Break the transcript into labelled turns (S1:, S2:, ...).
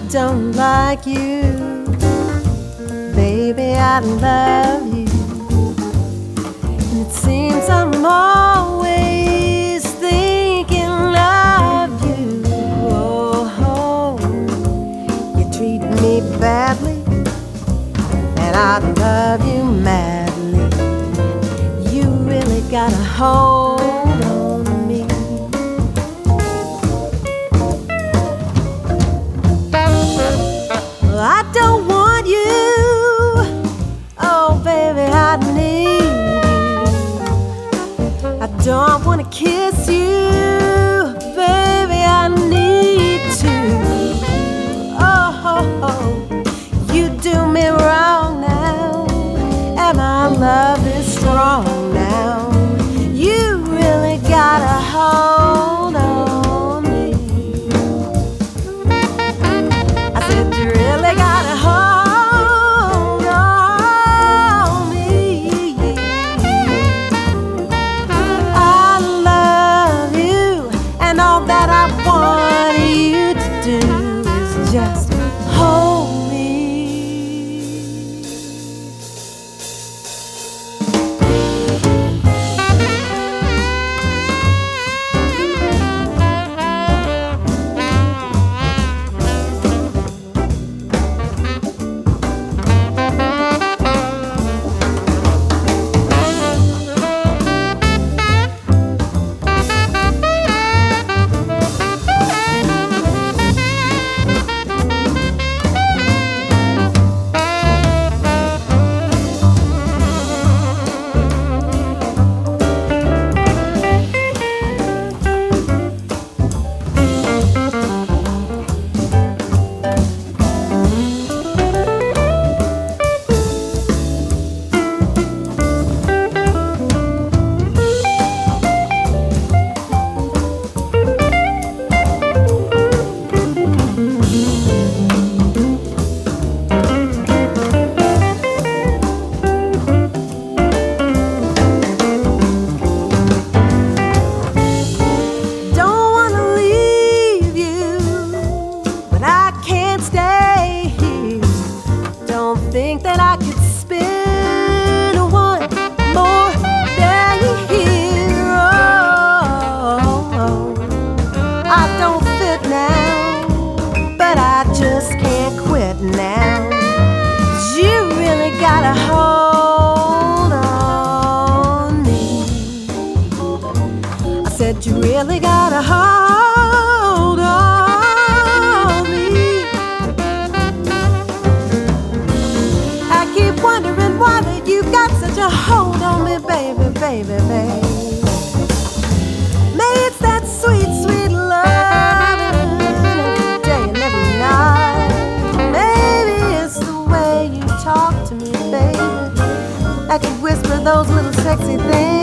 S1: don't like you. Baby, I love you. It seems I'm always thinking of you. Oh, you treat me badly, and I love you madly. You really got a hold on me. I don't want you. Oh, baby, I need you. I don't want to kiss you. Baby, I need to. Oh, you do me wrong now, and my love is strong now. You really got a hold on me. I said you really got a hold on me. I love you, and all that I want you to do is just hold me. Think that I could spend one more day here. Oh, I don't fit now, but I just can't quit now. 'Cause you really got a hold on me. I said you really got a hold on me. Keep wondering why that you got such a hold on me, baby, baby, baby. Maybe it's that sweet, sweet love every day and every night. Maybe it's the way you talk to me, baby. I could whisper those little sexy things